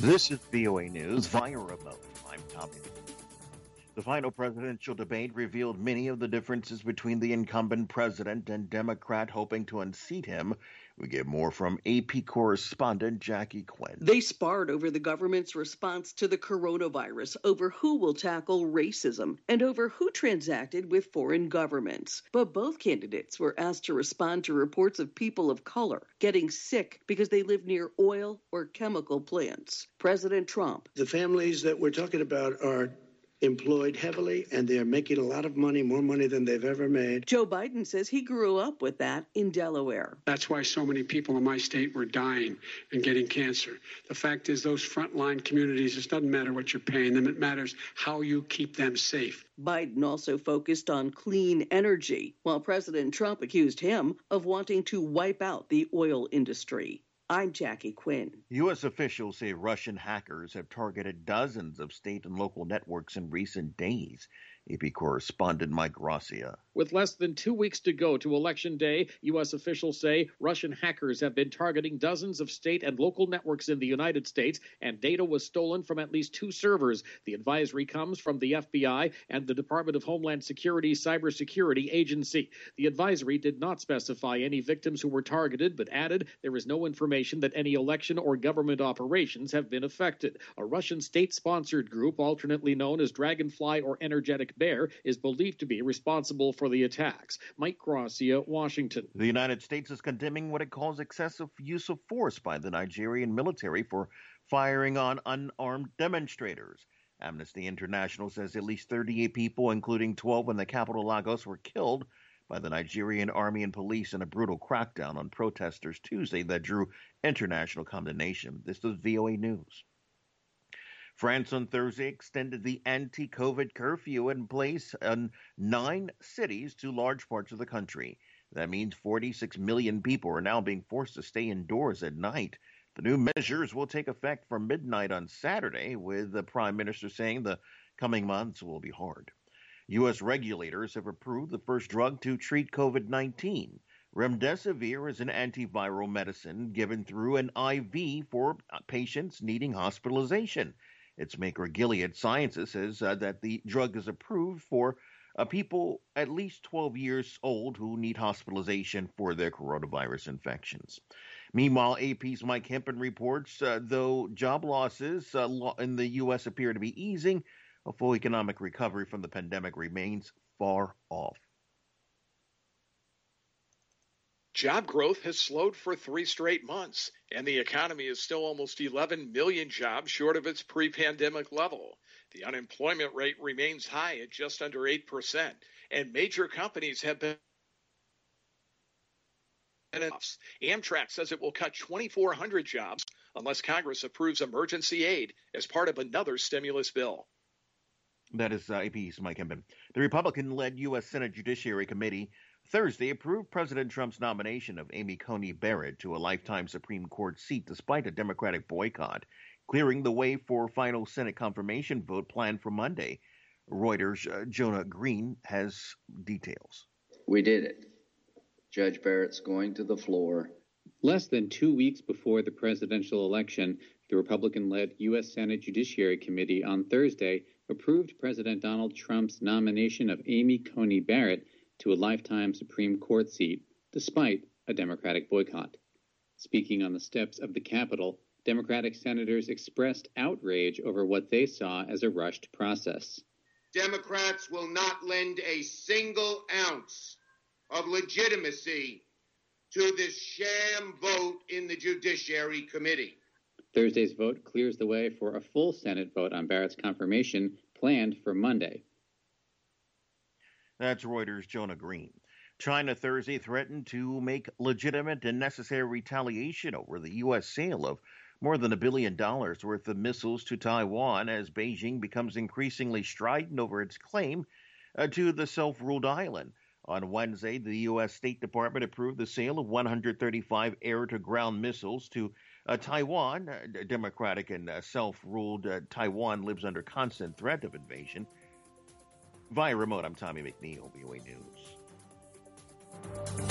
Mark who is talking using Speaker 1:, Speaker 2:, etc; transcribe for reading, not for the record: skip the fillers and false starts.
Speaker 1: This is VOA News via remote. I'm Tommy. The final presidential debate revealed many of the differences between the incumbent president and Democrat hoping to unseat him. We get more from AP correspondent Jackie Quinn.
Speaker 2: They sparred over the government's response to the coronavirus, over who will tackle racism, and over who transacted with foreign governments. But both candidates were asked to respond to reports of people of color getting sick because they live near oil or chemical plants. President Trump.
Speaker 3: The families that we're talking about are employed heavily, and they're making a lot of money, more money than they've ever made.
Speaker 2: Joe Biden says he grew up with that in Delaware.
Speaker 4: That's why so many people in my state were dying and getting cancer. The fact is, those frontline communities, it doesn't matter what you're paying them, it matters how you keep them safe.
Speaker 2: Biden also focused on clean energy, while President Trump accused him of wanting to wipe out the oil industry. I'm Jackie Quinn.
Speaker 1: U.S. officials say Russian hackers have targeted dozens of state and local networks in recent days. AP correspondent Mike Gracia.
Speaker 5: With less than 2 weeks to go to Election Day, U.S. officials say Russian hackers have been targeting dozens of state and local networks in the United States, and data was stolen from at least 2 servers. The advisory comes from the FBI and the Department of Homeland Security's Cybersecurity Agency. The advisory did not specify any victims who were targeted, but added there is no information that any election or government operations have been affected. A Russian state-sponsored group, alternately known as Dragonfly or Energetic Bear, is believed to be responsible for the attacks. Mike Gracia, Washington.
Speaker 1: The United States is condemning what it calls excessive use of force by the Nigerian military for firing on unarmed demonstrators. Amnesty International says at least 38 people, including 12 in the capital Lagos, were killed by the Nigerian army and police in a brutal crackdown on protesters Tuesday that drew international condemnation. This is VOA News. France on Thursday extended the anti-COVID curfew in place in 9 cities to large parts of the country. That means 46 million people are now being forced to stay indoors at night. The new measures will take effect from midnight on Saturday, with the Prime Minister saying the coming months will be hard. U.S. regulators have approved the first drug to treat COVID-19. Remdesivir is an antiviral medicine given through an IV for patients needing hospitalization. Its maker, Gilead Sciences, says that the drug is approved for people at least 12 years old who need hospitalization for their coronavirus infections. Meanwhile, AP's Mike Hempen reports, though job losses in the U.S. appear to be easing, a full economic recovery from the pandemic remains far off.
Speaker 6: Job growth has slowed for 3 straight months, and the economy is still almost 11 million jobs short of its pre-pandemic level. The unemployment rate remains high at just under 8%, and major companies have been Amtrak says it will cut 2,400 jobs unless Congress approves emergency aid as part of another stimulus bill.
Speaker 1: That is AP's Mike Hempen. The Republican-led U.S. Senate Judiciary Committee Thursday approved President Trump's nomination of Amy Coney Barrett to a lifetime Supreme Court seat despite a Democratic boycott, clearing the way for a final Senate confirmation vote planned for Monday. Reuters' Jonah Green has details.
Speaker 7: We did it. Judge Barrett's going to the floor.
Speaker 8: Less than 2 weeks before the presidential election, the Republican-led U.S. Senate Judiciary Committee on Thursday approved President Donald Trump's nomination of Amy Coney Barrett to a lifetime Supreme Court seat, despite a Democratic boycott. Speaking on the steps of the Capitol, Democratic senators expressed outrage over what they saw as a rushed process.
Speaker 9: Democrats will not lend a single ounce of legitimacy to this sham vote in the Judiciary Committee.
Speaker 8: Thursday's vote clears the way for a full Senate vote on Barrett's confirmation planned for Monday.
Speaker 1: That's Reuters' Jonah Green. China Thursday threatened to make legitimate and necessary retaliation over the U.S. sale of more than $1 billion worth of missiles to Taiwan as Beijing becomes increasingly strident over its claim to the self-ruled island. On Wednesday, the U.S. State Department approved the sale of 135 air-to-ground missiles to Taiwan. Democratic and self-ruled Taiwan lives under constant threat of invasion. Via remote, I'm Tommy McNeil, VOA News.